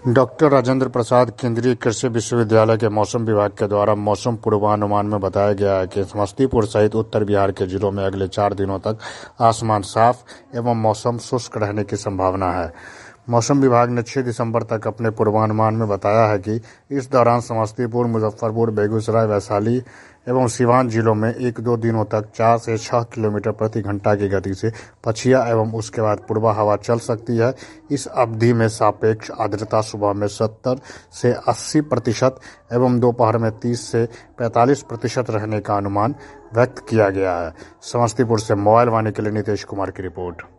Doctor Rajendra Prasad केंद्रीय कृषि विश्वविद्यालय के मौसम विभाग के द्वारा मौसम पूर्वानुमान में बताया गया है कि समस्तीपुर सहित उत्तर बिहार के जिलों में अगले 4 दिनों तक आसमान साफ एवं मौसम शुष्क रहने की संभावना है। मौसम विभाग ने 6 दिसंबर तक अपने पूर्वानुमान में बताया है कि इस दौरान समस्तीपुर, मुजफ्फरपुर, बेगूसराय, वैशाली एवं सीवान जिलों में 1-2 दिनों तक 4 से 6 किलोमीटर प्रति घंटा की गति से पछिया एवं उसके बाद पूर्वा हवा चल सकती है। इस अवधि में सापेक्ष आर्द्रता सुबह में 70 से 80% एवं दोपहर में 30 से 45% रहने का अनुमान व्यक्त किया गया है। समस्तीपुर से मोबाइल वाणी के लिए नितेश कुमार की रिपोर्ट।